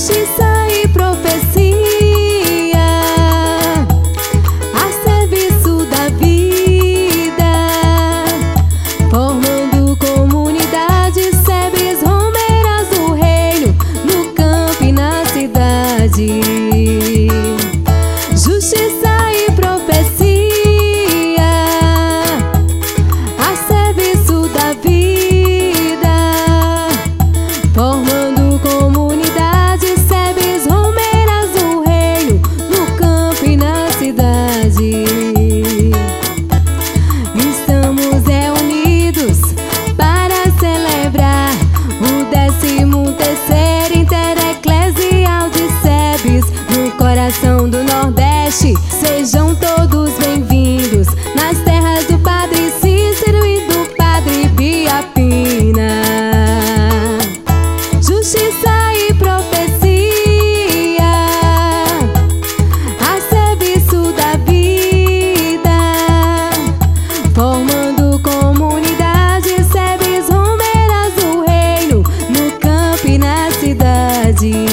justiça e profecia a serviço da vida, formando comunidades, sebes, romeras do reino, no campo e na cidade. Justiça e profecia a serviço da vida, formando comunidades, sebes, romeras do reino, no campo e na cidade. Estamos reunidos para celebrar o 13º Intereclesial de Sebes, no coração do Nordeste. Sejam todos bem-vindos nas terras do Padre Cícero e do Padre Biapina. Justiça e profecia a serviço da vida, formando comunidades, sebes, romeras do reino, no campo e na cidade.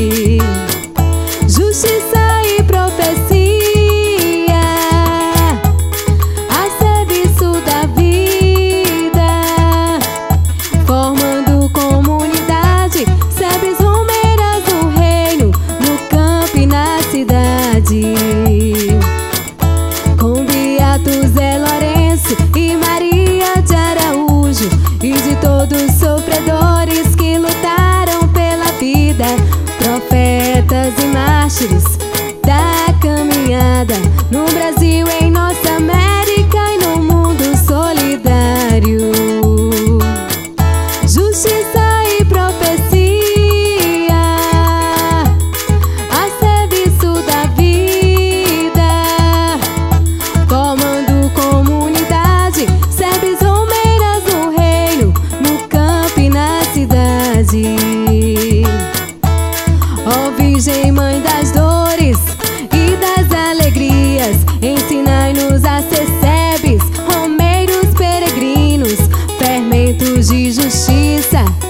Justiça e profecia a serviço da vida, formando comunidade, sebes, romeras do reino, no campo e na cidade. Com Beato Zé Lourenço e Maria de Araújo e de todos os sofredores que lutaram pela vida, profetas e mártires da caminhada, no Brasil, em nossa América e no mundo solidário. Justiça e profecia a serviço da vida, formando comunidade, sebes, romeras do reino, no campo e na cidade. Ó Virgem, Mãe das dores e das alegrias, ensinai-nos a ser sebes, romeiros peregrinos, fermentos de justiça